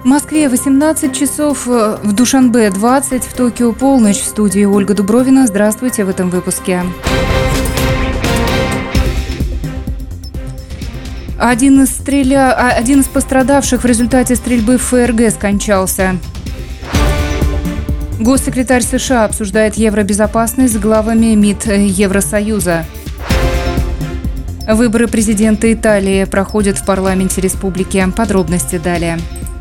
В Москве 18 часов, в Душанбе 20, в Токио полночь. В студии Ольга Дубровина. Здравствуйте в этом выпуске. Один из пострадавших в результате стрельбы в ФРГ скончался. Госсекретарь США обсуждает евробезопасность с главами МИД Евросоюза. Выборы президента Италии проходят в парламенте республики. Подробности далее.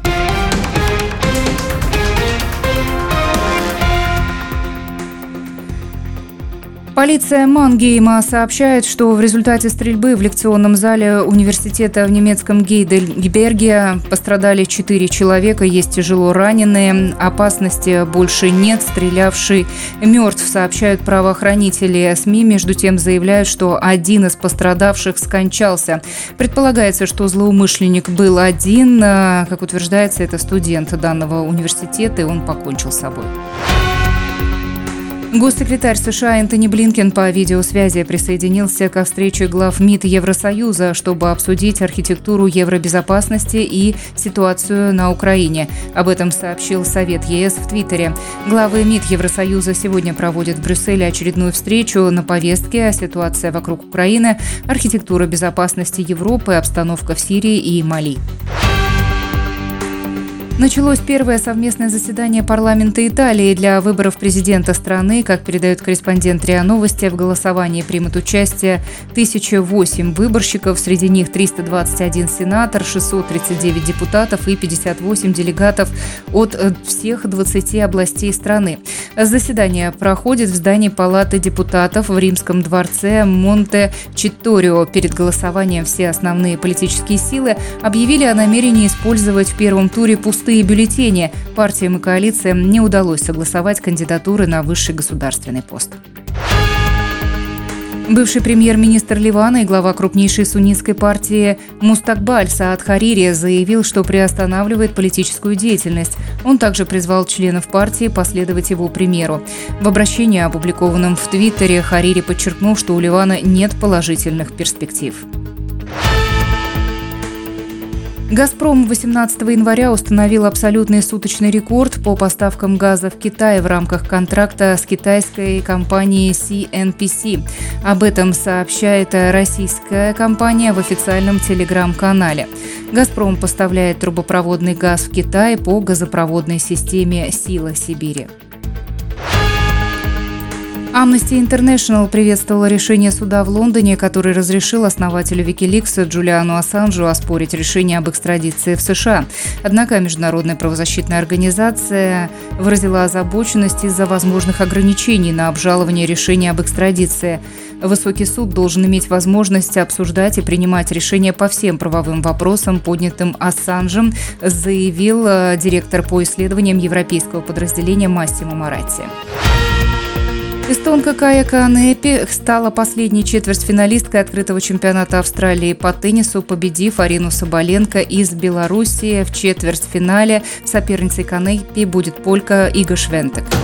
Полиция Мангейма сообщает, что в результате стрельбы в лекционном зале университета в немецком Гейдельберге пострадали 4 человека, есть тяжело раненые. Опасности больше нет, стрелявший мертв, сообщают правоохранители. СМИ, между тем, заявляют, что один из пострадавших скончался. Предполагается, что злоумышленник был один. Как утверждается, это студент данного университета, и он покончил с собой. Госсекретарь США Энтони Блинкен по видеосвязи присоединился ко встрече глав МИД Евросоюза, чтобы обсудить архитектуру евробезопасности и ситуацию на Украине. Об этом сообщил Совет ЕС в Твиттере. Главы МИД Евросоюза сегодня проводят в Брюсселе очередную встречу. На повестке ситуация вокруг Украины, архитектура безопасности Европы, обстановка в Сирии и Мали. Началось первое совместное заседание парламента Италии для выборов президента страны. Как передает корреспондент РИА Новости, в голосовании примут участие 1008 выборщиков, среди них 321 сенатор, 639 депутатов и 58 делегатов от всех 20 областей страны. Заседание проходит в здании Палаты депутатов в Римском дворце Монте-Читторио. Перед голосованием все основные политические силы объявили о намерении использовать в первом туре пустые бюллетени. Партиям и коалициям не удалось согласовать кандидатуры на высший государственный пост. Бывший премьер-министр Ливана и глава крупнейшей суннитской партии Мустакбаль Саад Харири заявил, что приостанавливает политическую деятельность. Он также призвал членов партии последовать его примеру. В обращении, опубликованном в Твиттере, Харири подчеркнул, что у Ливана нет положительных перспектив. «Газпром» 18 января установил абсолютный суточный рекорд по поставкам газа в Китай в рамках контракта с китайской компанией CNPC. Об этом сообщает российская компания в официальном телеграм-канале. «Газпром» поставляет трубопроводный газ в Китай по газопроводной системе «Сила Сибири». Amnesty International приветствовала решение суда в Лондоне, который разрешил основателю Wikileaks Джулиану Ассанжу оспорить решение об экстрадиции в США. Однако международная правозащитная организация выразила озабоченность из-за возможных ограничений на обжалование решения об экстрадиции. Высокий суд должен иметь возможность обсуждать и принимать решения по всем правовым вопросам, поднятым Ассанжем, заявил директор по исследованиям европейского подразделения Массимо Моратти. Эстонка Кая Канепи стала последней четвертьфиналисткой открытого чемпионата Австралии по теннису, победив Арину Соболенко из Белоруссии в четвертьфинале. Соперницей Канепи будет полька Ига Швентек.